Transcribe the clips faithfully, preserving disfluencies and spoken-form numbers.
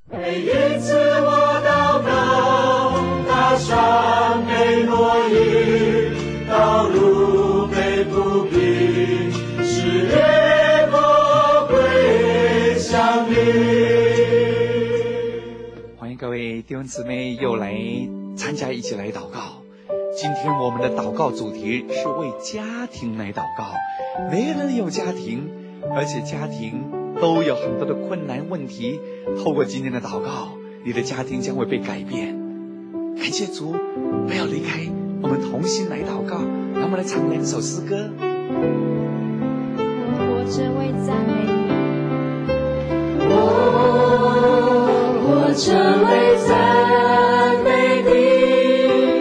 每一次我祷告，大山被挪移，道路被铺平，是烈火归向你。 欢迎各位弟兄姊妹又来参加一起来祷告。今天我们的祷告主题是为家庭来祷告。每个人有家庭，而且家庭都有很多的困难问题，透过今天的祷告，你的家庭将会被改变。感谢主，不要离开，我们同心来祷告。让我们来唱两首诗歌。 我活着为赞美你， 我活着为赞美你，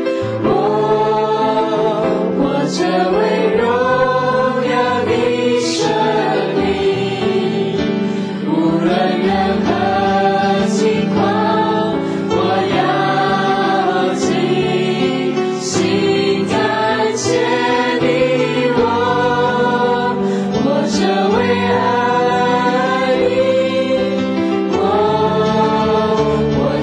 我活着为荣耀你生命，无论任何情况，我要尽心感谢你。我活着为爱你，我活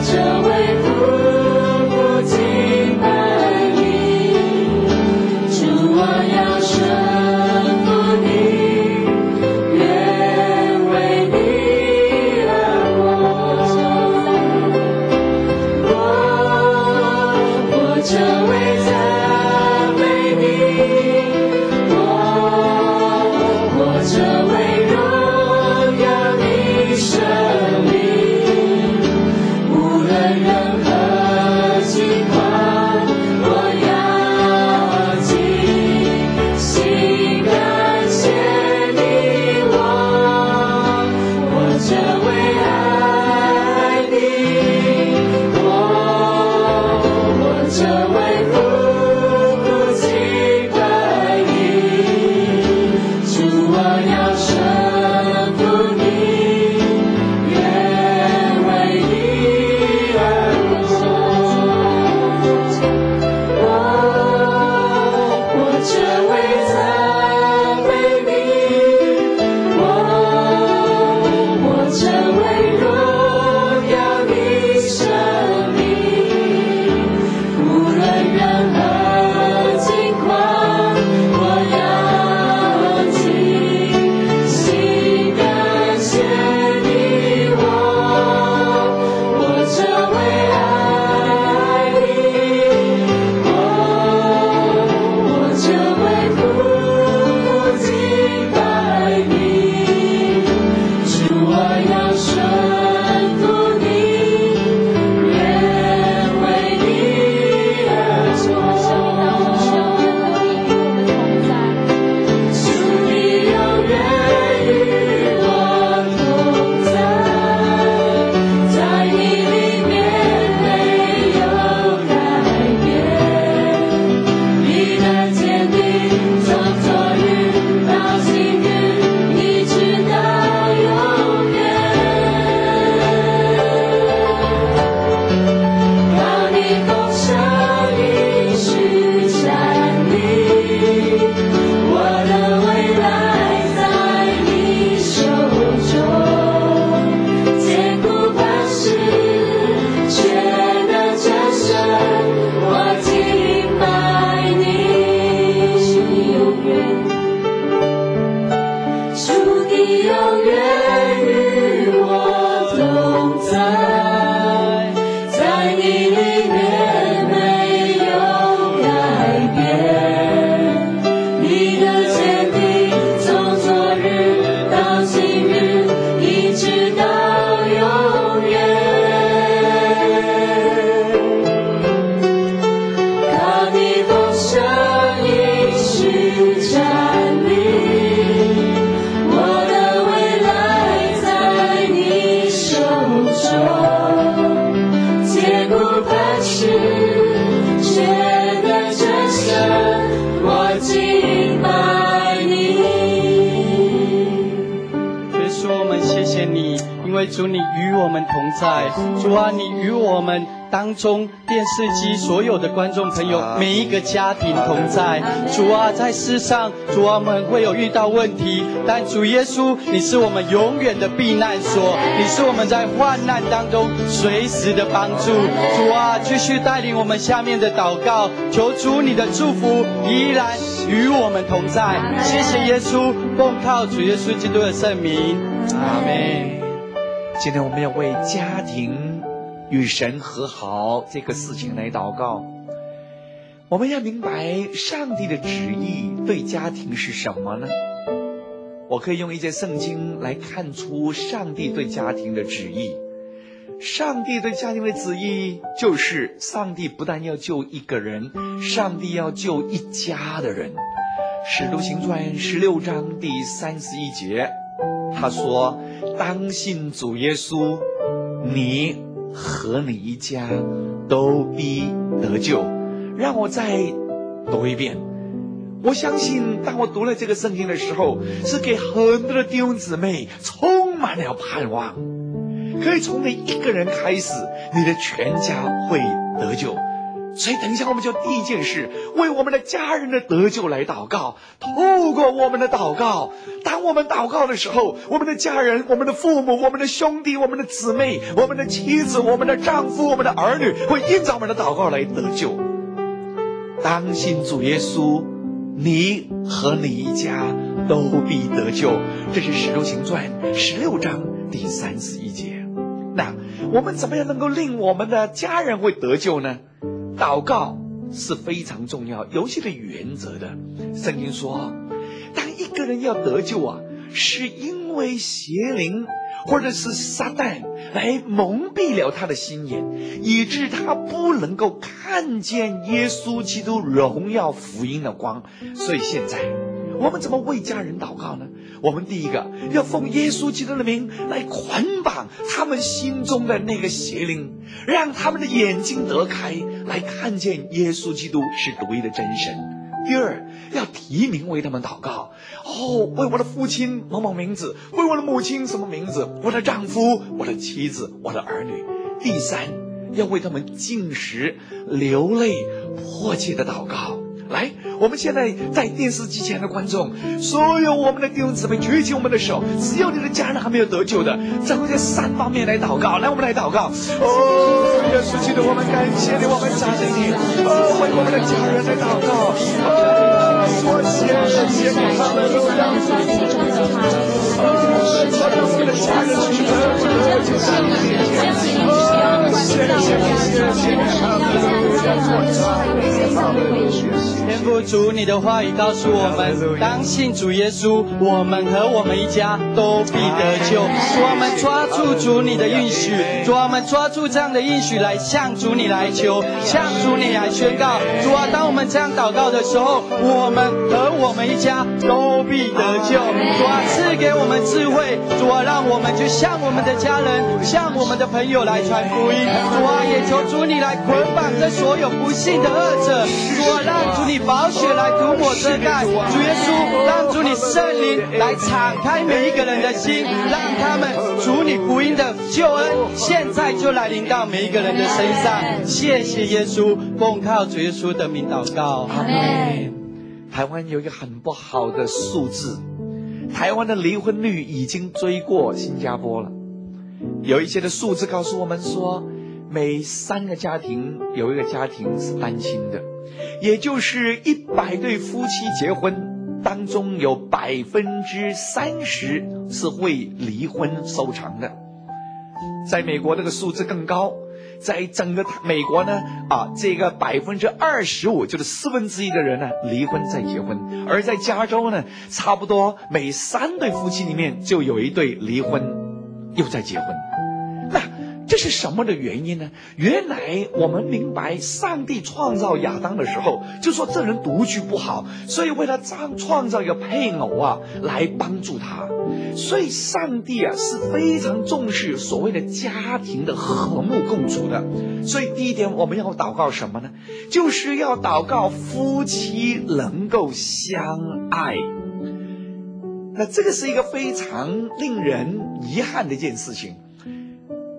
为主你与我们同在，主啊，你与我们当中电视机所有的观众朋友，每一个家庭同在。主啊，在世上，主啊，我们会有遇到问题，但主耶稣，你是我们永远的避难所，你是我们在患难当中随时的帮助。主啊，继续带领我们下面的祷告，求主你的祝福依然与我们同在。谢谢耶稣，奉靠主耶稣基督的圣名，阿们。 今天我们要为家庭与神和好这个事情来祷告。我们要明白上帝的旨意对家庭是什么呢？我可以用一节圣经来看出上帝对家庭的旨意。上帝对家庭的旨意就是上帝不但要救一个人，上帝要救一家的人。使徒行传十六章第三十一节，他说，当信主耶稣，你和你一家都必得救。让我再读一遍。我相信当我读了这个圣经的时候，是给很多的弟兄姊妹充满了盼望，可以从你一个人开始，你的全家会得救。所以等一下我们就第一件事，为我们的家人的得救来祷告。透过我们的祷告，当我们祷告的时候，我们的家人，我们的父母，我们的兄弟，我们的姊妹，我们的妻子，我们的丈夫，我们的儿女，会因着我们的祷告来得救。当信主耶稣，你和你一家都必得救。这是使徒行传十六章第三十一节。那我们怎么样能够令我们的家人会得救呢？祷告是非常重要，有些的原则的。圣经说，当一个人要得救啊，是因为邪灵或者是撒旦来蒙蔽了他的心眼，以致他不能够看见耶稣基督荣耀福音的光。所以现在我们怎么为家人祷告呢？我们第一个要奉耶稣基督的名来捆绑他们心中的那个邪灵，让他们的眼睛得开，来看见耶稣基督是独一的真神。第二，要提名为他们祷告。哦，为我的父亲某某名字，为我的母亲什么名字，我的丈夫，我的妻子，我的儿女。第三，要为他们禁食、流泪、迫切的祷告。来，我们现在在电视机前的观众，所有我们的弟兄姊妹举起我们的手，只有你的家人还没有得救的，将会在三方面来祷告。来，我们来祷告。哦，耶稣基督，我们感谢你，我们赞美你。哦，为我们的家人来祷告。哦，我谢谢你，哈利路亚。哦，我让我们的家人去得救，得救，上帝。哦，谢谢你，谢谢你，哈利路亚，我赞美你，哈利路亚。 天父主，你的话语告诉我们，当信主耶稣，我们和我们一家都必得救。主，我们抓住主你的应许，主，我们抓住这样的应许来向主你来求，向主你来宣告。主啊，当我们这样祷告的时候，我们和我们一家都必得救。主啊，赐给我们智慧，主啊，让我们就向我们的家人，向我们的朋友来传福音。主啊，也求主你来捆绑这所有不信的恶者。主啊，让主你宝血来涂抹遮盖，主耶稣，让主你圣灵来敞开每一个人的心，让他们主你福音的救恩现在就来临到每一个人的身上。谢谢耶稣，奉靠主耶稣的名祷告，阿们。 台湾有一个很不好的数字，台湾的离婚率已经追过新加坡了。有一些的数字告诉我们说，每三个家庭有一个家庭是单亲的，也就是一百对夫妻结婚当中有百分之三十是会离婚收场的。在美国这个数字更高，在整个美国呢啊，这个百分之二十五，就是四分之一的人呢离婚再结婚，而在加州呢，差不多每三对夫妻里面就有一对离婚又再结婚。那这是什么的原因呢？原来我们明白，上帝创造亚当的时候就说这人独居不好，所以为了创造一个配偶啊来帮助他。所以上帝啊是非常重视所谓的家庭的和睦共处的。所以第一点我们要祷告什么呢？就是要祷告夫妻能够相爱。那这个是一个非常令人遗憾的一件事情。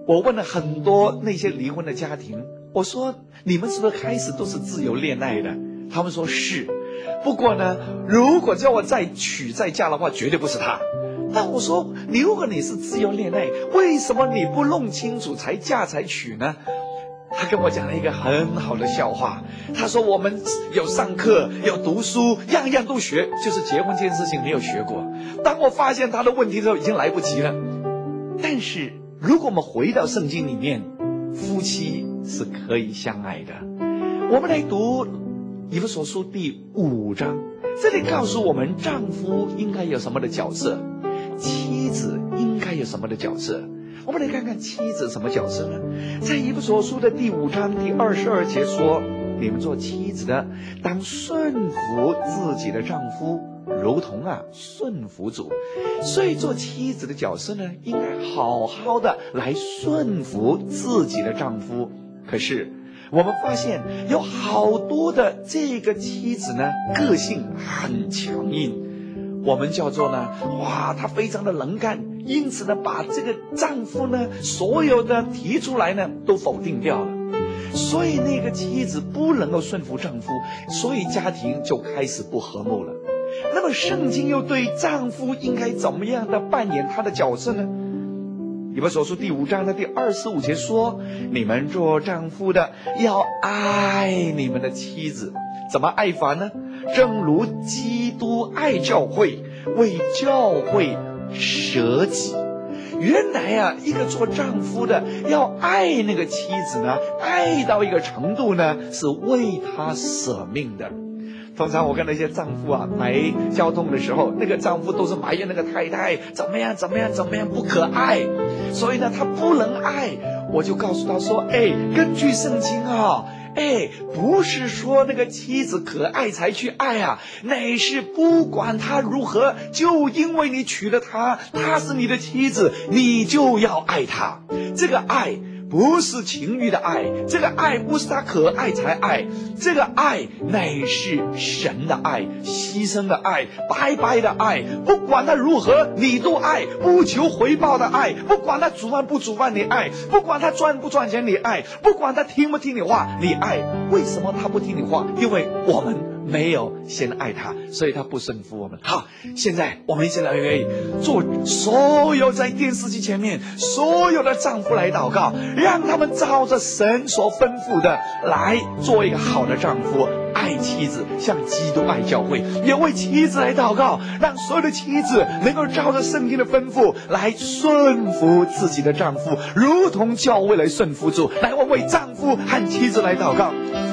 我问了很多那些离婚的家庭，我说你们是不是开始都是自由恋爱的？他们说是，不过呢，如果叫我再娶再嫁的话，绝对不是他。那我说，你如果你是自由恋爱，为什么你不弄清楚才嫁才娶呢？他跟我讲了一个很好的笑话，他说我们有上课有读书，样样都学，就是结婚这件事情没有学过。当我发现他的问题的时候，已经来不及了。但是如果我们回到圣经里面，夫妻是可以相爱的。我们来读以弗所书第五章，这里告诉我们丈夫应该有什么的角色，妻子应该有什么的角色。我们来看看妻子什么角色呢？在以弗所书的第五章第二十二节说，你们做妻子的当顺服自己的丈夫，如同啊顺服主。所以做妻子的角色呢，应该好好的来顺服自己的丈夫。可是我们发现有好多的这个妻子呢，个性很强硬，我们叫做呢，哇，她非常的能干，因此呢，把这个丈夫呢，所有的提出来呢，都否定掉了。所以那个妻子不能够顺服丈夫，所以家庭就开始不和睦了。那么圣经又对丈夫应该怎么样的扮演他的角色呢？以弗所书第五章的第二十五节说，你们做丈夫的要爱你们的妻子。怎么爱法呢？正如基督爱教会，为教会舍己。原来啊，一个做丈夫的要爱那个妻子呢，爱到一个程度呢，是为他舍命的。通常我跟那些丈夫啊来交通的时候，那个丈夫都是埋怨那个太太怎么样怎么样怎么样不可爱，所以呢他不能爱。我就告诉他说，哎，根据圣经啊，哎，不是说那个妻子可爱才去爱啊，乃是不管她如何，就因为你娶了她，她是你的妻子，你就要爱她。这个爱不是情欲的爱，这个爱不是他可爱才爱，这个爱乃是神的爱，牺牲的爱，白白的爱，不管他如何你都爱，不求回报的爱，不管他煮饭不煮饭你爱，不管他赚不赚钱你爱，不管他听不听你话你爱。为什么他不听你话？因为我们没有先爱他，所以他不顺服我们。好，现在我们一起来为做所有在电视机前面所有的丈夫来祷告，让他们照着神所吩咐的来做一个好的丈夫，爱妻子，像基督爱教会。也为妻子来祷告，让所有的妻子能够照着圣经的吩咐来顺服自己的丈夫，如同教会来顺服主。来，我为丈夫和妻子来祷告。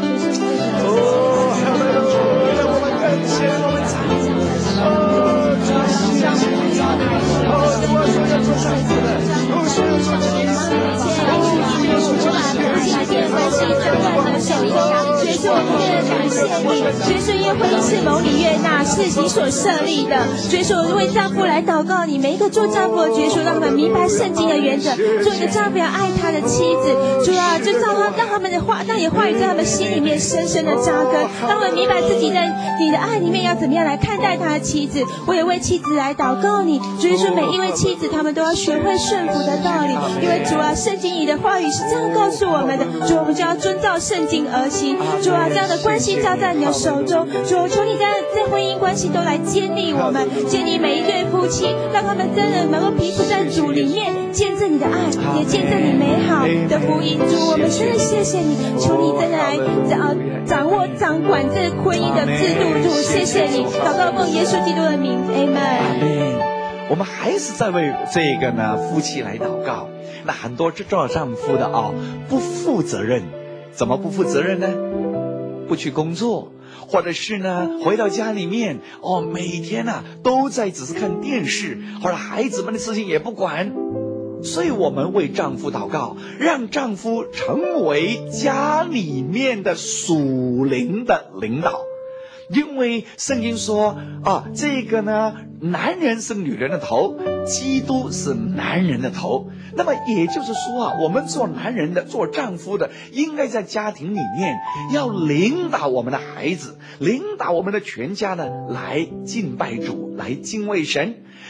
感谢我们赞美哦，主啊，谢谢你赞美哦，主啊，所有做丈夫的，哦，所有做妻子的，哦，主啊，所有做妻子的， 耶稣，我们为了感谢你，耶稣，因为婚姻是蒙你悦纳，是你所设立的。耶稣，我为丈夫来祷告你，每一个做丈夫的耶稣，让他们明白圣经的原则，做一个丈夫要爱他的妻子。主啊，就让他让他们的话，让你的话语在他们心里面深深的扎根，让他们明白自己在你的爱里面要怎么样来看待他的妻子。我也为妻子来祷告你，主耶稣，每一位妻子他们都要学会顺服的道理，因为主啊，圣经里的话语是这样告诉我们的，主，我们就要遵照圣经而行。主啊，这样的关系交在你的手中，主，求你在在婚姻关系都来建立我们，建立每一对夫妻，让他们真的能够彼此在主里面见证你的爱，也见证你美好的福音。主，我们真的谢谢你，求你真的来掌掌握掌管这婚姻的制度。主，谢谢你，祷告奉耶稣基督的名 ，Amen。 我们还是在为这个呢夫妻来祷告。那很多做丈夫的啊、哦，不负责任，怎么不负责任呢？不去工作，或者是呢回到家里面哦，每天啊都在只是看电视，或者孩子们的事情也不管。所以我们为丈夫祷告，让丈夫成为家里面的属灵的领导。因为圣经说啊，这个呢，男人是女人的头，基督是男人的头。那么也就是说啊，我们做男人的，做丈夫的，应该在家庭里面要领导我们的孩子，领导我们的全家呢，来敬拜主，来敬畏神。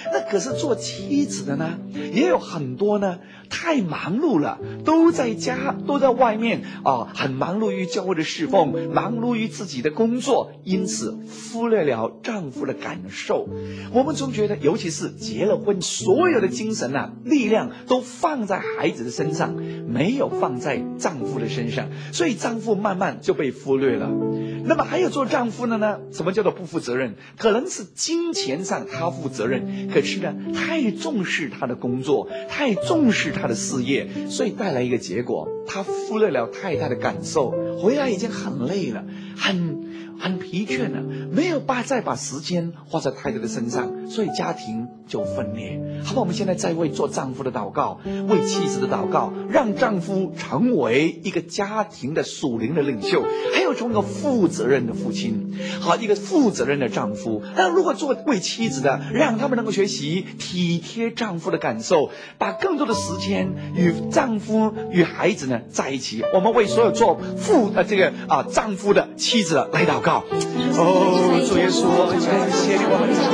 那可是做妻子的呢，也有很多呢，太忙碌了，都在家，都在外面啊，很忙碌于教会的侍奉，忙碌于自己的工作，因此忽略了丈夫的感受。我们总觉得，尤其是结了婚，所有的精神啊、力量都放在孩子的身上，没有放在丈夫的身上，所以丈夫慢慢就被忽略了。那么还有做丈夫的呢？什么叫做不负责任？可能是金钱上他负责任，可是呢，太重视他的工作，太重视他的事业，所以带来一个结果，他忽略了太太的感受，回来已经很累了，很很疲倦了，没有把再把时间花在太太的身上，所以家庭就分裂。好吧，我们现在在为做丈夫的祷告，为妻子的祷告，让丈夫成为一个家庭的属灵的领袖，还有从一个负责任的父亲，好，一个负责任的丈夫。那如果做为妻子的，让他们能够学习体贴丈夫的感受，把更多的时间与丈夫与孩子呢在一起。我们为所有做父呃这个啊丈夫的妻子的来祷告。哦，主耶稣，我们感谢你，我们感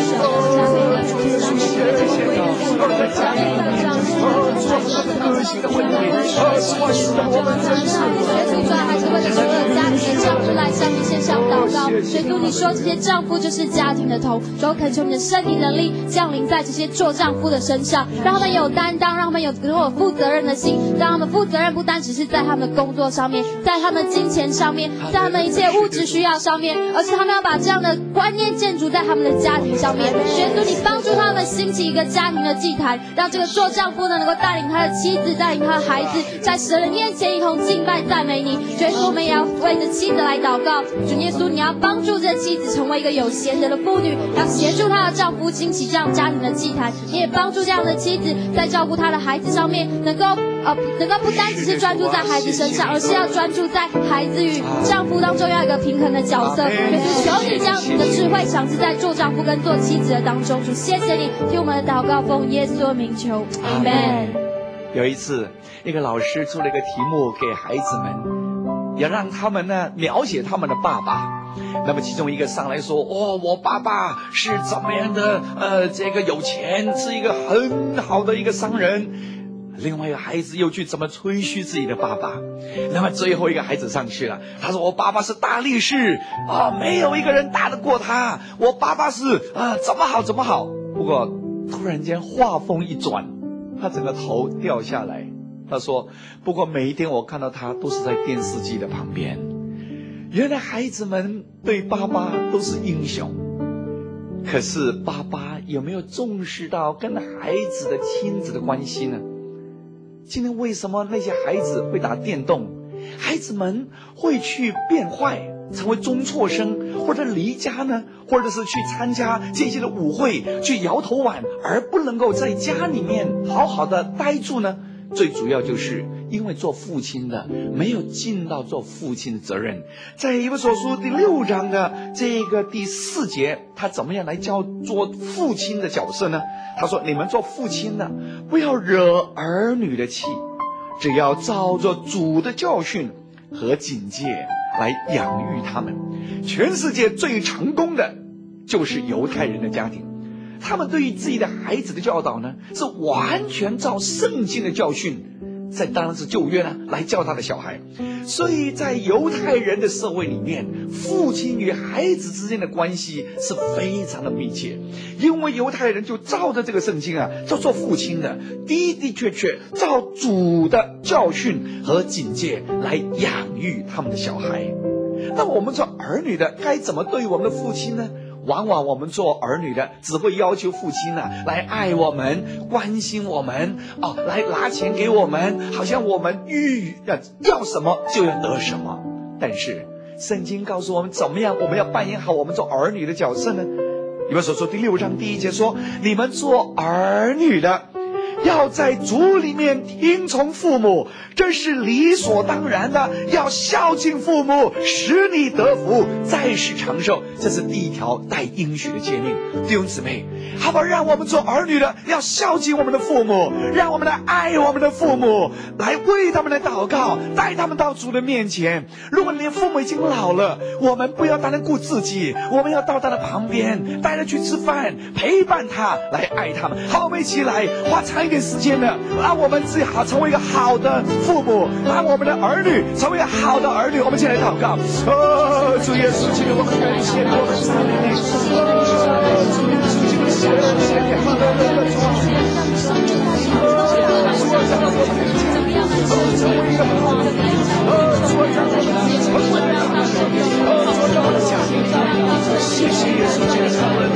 谢你，我们在家里面，哦，做很多个性的问题，哦，是我使我们真是。 主啊，还是为了所有家庭的丈夫来向你献上祷告。所以主，你说这些丈夫就是家庭的头，主恳求你的圣灵能力降临在这些做丈夫的身上，让他们有担当，让他们有有负责任的心，让他们负责任不单只是在他们的工作上面，在他们金钱上面，在他们一切物质需要上面，而是他们要把这样的观念建筑在他们的家庭上面。耶稣，你帮助他们兴起一个家庭的祭坛，让这个做丈夫的能够带领他的妻子，带领他的孩子，在神的面前一同敬拜赞美你。耶稣，我们也要为着妻子来祷告。主耶稣，你要帮助这妻子成为一个有贤德的妇女，要协助她的丈夫兴起这样家庭的祭坛。你也帮助这样的妻子在照顾她的孩子上面，能够呃能够不单只是专注在孩子身上，而是要专注在孩子与丈夫当中要有一个平衡的角色。耶稣，求你将你的智慧赏赐在做丈夫跟做妻子的当中。主，谢谢你听我们的祷告，奉耶稣的名求，阿们。 有一次，一个老师出了一个题目给孩子们，也让他们呢描写他们的爸爸。那么其中一个上来说，哦，我爸爸是怎么样的呃这个有钱，是一个很好的一个商人。另外一个孩子又去怎么吹嘘自己的爸爸。那么最后一个孩子上去了，他说我爸爸是大力士啊，没有一个人打得过他，我爸爸是啊怎么好怎么好。不过突然间话锋一转，他整个头掉下来，他说不过每一天我看到他都是在电视机的旁边。原来孩子们对爸爸都是英雄，可是爸爸有没有重视到跟孩子的亲子的关系呢？今天为什么那些孩子会打电动，孩子们会去变坏，成为中辍生，或者离家呢，或者是去参加这些的舞会，去摇头碗，而不能够在家里面好好的待住呢？最主要就是因为做父亲的没有尽到做父亲的责任。在以弗所书第六章的这个第四节，他怎么样来教做父亲的角色呢？他说，你们做父亲的不要惹儿女的气，只要照着主的教训和警戒来养育他们。全世界最成功的就是犹太人的家庭，他们对于自己的孩子的教导呢，是完全照圣经的教训，在当然是旧约呢来教他的小孩。所以在犹太人的社会里面，父亲与孩子之间的关系是非常的密切，因为犹太人就照着这个圣经啊，照做父亲的的的确确照主的教训和警戒来养育他们的小孩。那我们做儿女的该怎么对我们的父亲呢？往往我们做儿女的只会要求父亲啊来爱我们，关心我们哦，来拿钱给我们，好像我们欲要什么就要得什么。但是圣经告诉我们怎么样我们要扮演好我们做儿女的角色呢？以弗所书第六章第一节说，你们做儿女的要在主里面听从父母，这是理所当然的，要孝敬父母，使你得福，在世长寿。这是第一条带应许的诫命。弟兄姊妹，好不好？让我们做儿女的要孝敬我们的父母，让我们来爱我们的父母，来为他们来祷告，带他们到主的面前。如果你的父母已经老了，我们不要单单顾自己，我们要到他的旁边，带他去吃饭，陪伴他，来爱他们。好，我们一起来花长一点时间呢，让我们自己好成为一个好的父母，让我们的儿女成为一个好的儿女。我们一起来祷告。哦，主耶稣，请我们感谢你，我们赞美你。哦，主耶稣，请你谢谢你，好的的主啊，主啊，让我们哦成为一个好的儿女，哦主啊，让我们成为一个好的儿女，哦主啊，让我们家庭祷告，谢谢耶稣，谢谢我们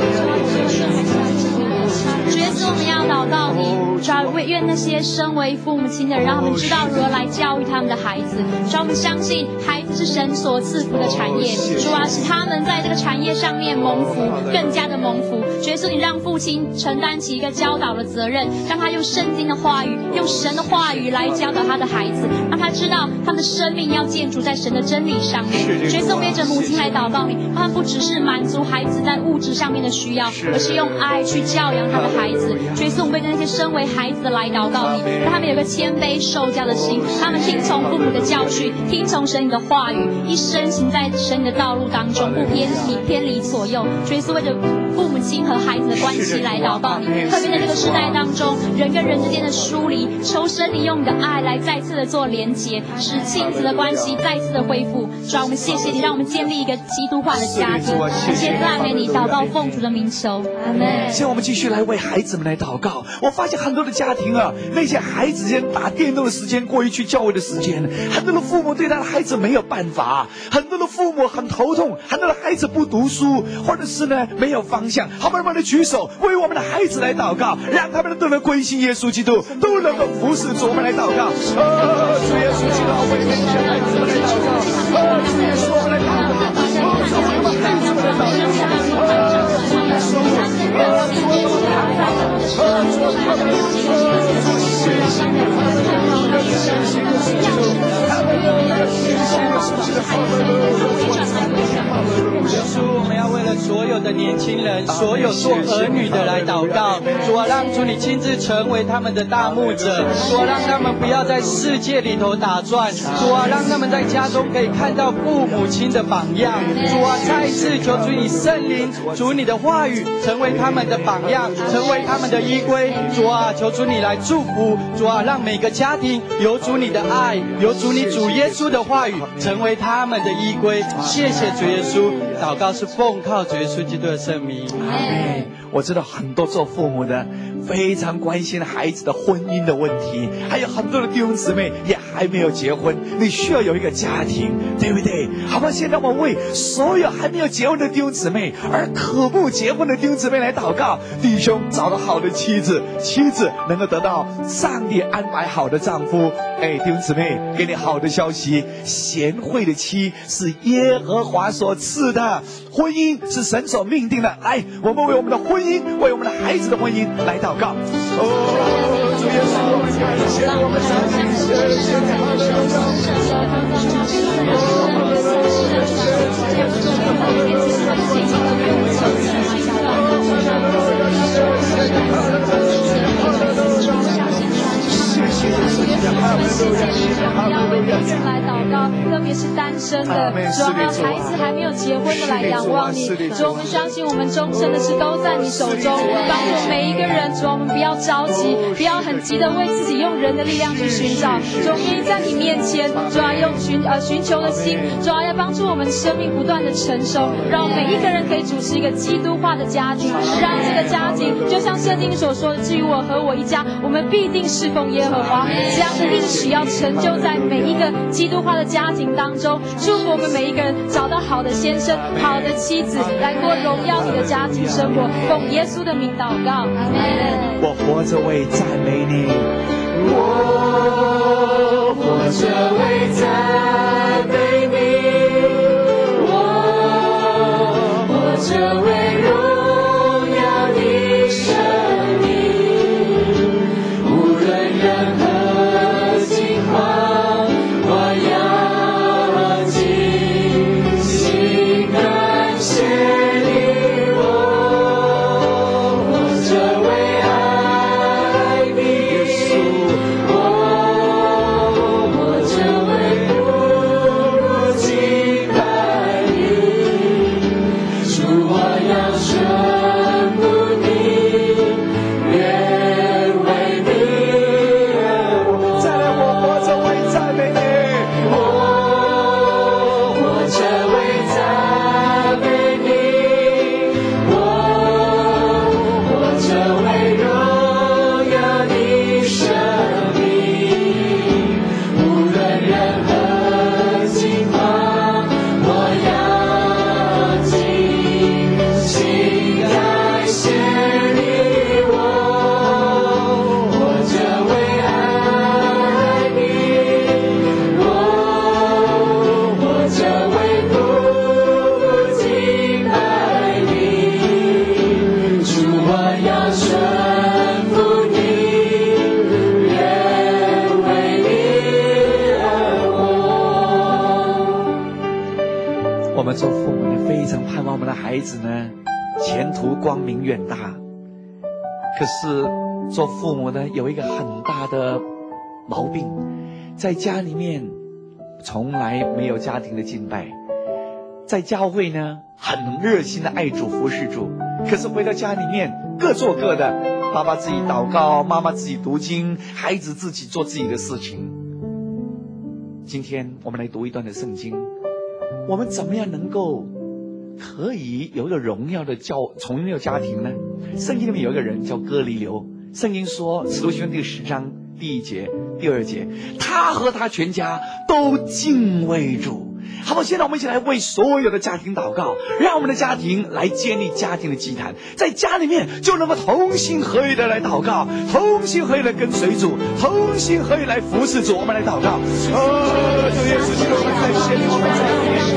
主耶稣，我们要祷告你，主要愿那些身为父母亲的人，让他们知道如何来教育他们的孩子。主要我们相信孩子是神所赐福的产业，主啊，使他们在这个产业上面蒙福，更加的蒙福。主耶稣，你让父亲承担起一个教导的责任，让他用圣经的话语，用神的话语来教导他的孩子，让他知道他们的生命要建筑在神的真理上面。主耶稣，我们着母亲来祷告你，他们不只是满足孩子在物质上面的需要，而是用爱去教养他的孩子。主耶稣，我们为那些身为孩子的来祷告你，让他们有个谦卑受教的心，他们听从父母的教训，听从神你的话语，一生行在神你的道路当中，不偏离偏离左右。主耶稣，为着父母亲和孩子的关系来祷告你，特别在这个时代当中，人跟人之间的疏离，求神你用你的爱来再次的做连结，使亲子的关系再次的恢复。主啊，我们谢谢你，让我们建立一个基督化的家庭。谢谢赞美你，祷告奉主的名求，阿门。 现在我们继续来为孩子们来祷告。我发现很多的家庭啊，那些孩子间打电动的时间过于去教会的时间，很多的父母对他的孩子没有办法，很多的父母很头痛，很多的孩子不读书，或者是呢没有方向。好，慢慢的举手为我们的孩子来祷告，让他们都能归信耶稣基督，都能够服侍主。我们来祷告。哦，主耶稣基督，为那些孩子们来祷告。哦，主耶稣，我们来祷告。哦，主为我们孩子们来祷告。哦，主耶稣，哦，主为我们来祷告。哦，主为我们来祷告。谢谢你，哈利路亚，谢谢耶稣基督，哈利路亚，谢谢耶稣基督，哈利路亚，哈利路亚。 耶稣，我们要为了所有的年轻人，所有做儿女的来祷告。主啊，让主你亲自成为他们的大牧者。主啊，让他们不要在世界里头打转。主啊，让他们在家中可以看到父母亲的榜样。主啊，再一次求主你圣灵，主你的话语成为他们的榜样，成为他们的依归。主啊，求主你来祝福。主啊，让每个家庭有主你的爱，有主你主耶稣的话语成为他们的依归。谢谢主耶稣，祷告是奉靠主耶稣基督的圣名。 阿们。我知道很多做父母的非常关心孩子的婚姻的问题，还有很多的弟兄姊妹也还没有结婚，你需要有一个家庭，对不对？好吧，现在我为所有还没有结婚的弟兄姊妹，而渴慕结婚的弟兄姊妹来祷告。弟兄找到好的妻子，妻子能够得到上帝安排好的丈夫。哎，弟兄姊妹，给你好的消息，贤惠的妻是耶和华所赐的，婚姻是神所命定的。来，我们为我们的婚姻，为我们的孩子的婚姻来祷告。哦，主耶稣，我们感谢，我们赞美你，谢谢你，哈利路来祷告，特别是单身的，主啊，孩子还没有结婚的来仰望你。主，我们相信我们终身的事都在你手中，帮助每一个人。主，我们不要着急，不要很急的为自己用人的力量去寻找。主，愿意在你面前，主啊，用寻呃寻求的心，主啊，要帮助我们生命不断的成熟，让每一个人可以主持一个基督化的家庭，让这个家庭就像圣经所说的，至于我和我一家，我们必定侍奉耶和华。这样的应许要成就在每一个基督化的家庭当中，祝福我们每一个人找到好的先生、好的妻子，来过荣耀你的家庭生活。奉耶稣的名祷告，阿门。 我活着为赞美你， 我活着为赞美你，我活着为荣耀你生命，无们做父母的非常盼望我们的孩子呢前途光明远大，可是做父母的有一个很大的毛病，在家里面从来没有家庭的敬拜，在教会呢很热心的爱主服侍主，可是回到家里面各做各的，爸爸自己祷告，妈妈自己读经，孩子自己做自己的事情。今天我们来读一段的圣经，我们怎么样能够可以有一个荣耀的教重要家庭呢？圣经里面有一个人叫哥尼流，圣经说使徒行传第十章第一节第二节，他和他全家都敬畏主。好不好？现在我们一起来为所有的家庭祷告，让我们的家庭来建立家庭的祭坛，在家里面就能够同心合意的来祷告，同心合意的跟随主，同心合意来服侍主。我们来祷告，哦，主耶稣基督，我们在献我们在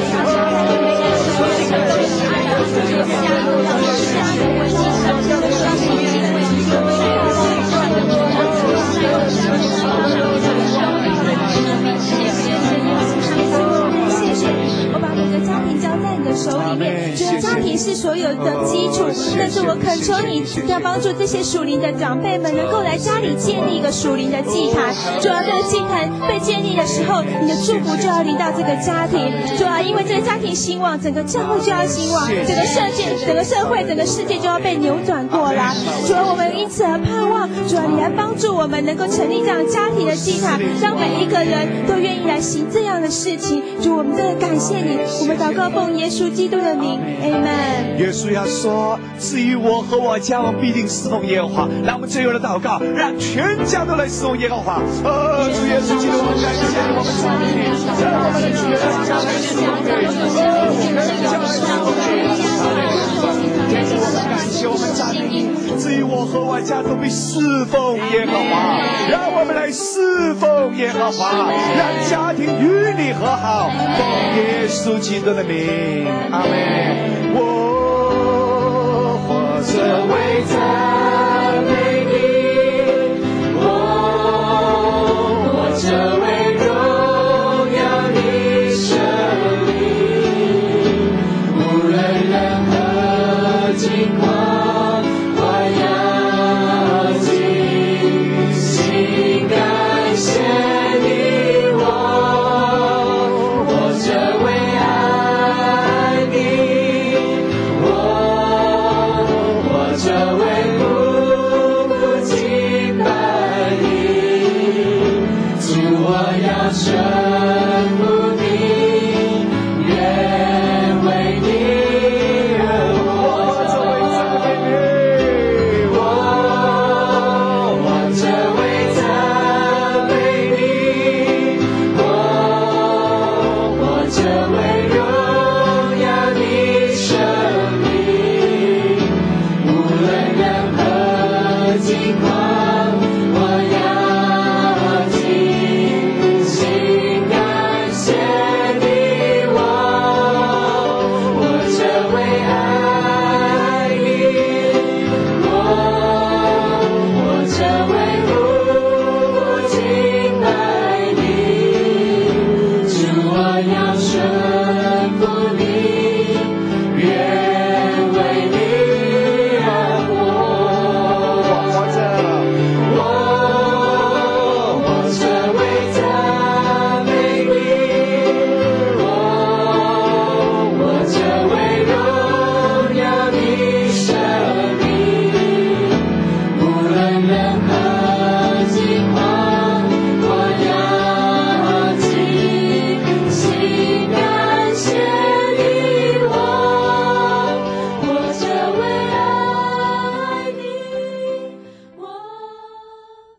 我把我的家庭交在你的手里面，这个家庭是所有的基础，但是我恳求你要帮助这些属灵的长辈们能够来家里建立一个属灵的祭坛。主啊，这个祭坛被建立的时候，你的祝福就要临到这个家庭。主啊，因为这个家庭兴旺，整个教会就要兴旺，整个世界、整个社会、整个世界就要被扭转过来。主啊，我们因此而盼望，主啊，你来帮助我们能够成立这样家庭的祭坛，让每一个人都愿意来行这样的事情。主，我们真的感谢你，我们祷告奉耶稣基督的名 ，Amen。 耶稣要说：“至于我和我家，我必定侍奉耶和华。”让我们最后的祷告，让全家都来侍奉耶和华。哦，主耶稣基督，我们感谢你，我们赞美你，让我们的全家来侍奉你，全家来侍奉你。我们感谢，我们赞美你。至于我和我家，都必侍奉耶和华。让我们来侍奉耶和华，让家庭与你和好。奉耶稣基督的名，阿门。我活着为赞美你，我活着为荣耀你生命，无论任何境况，我要尽心感谢你。我活着为爱你，我活着为不不敬拜你，主，我要这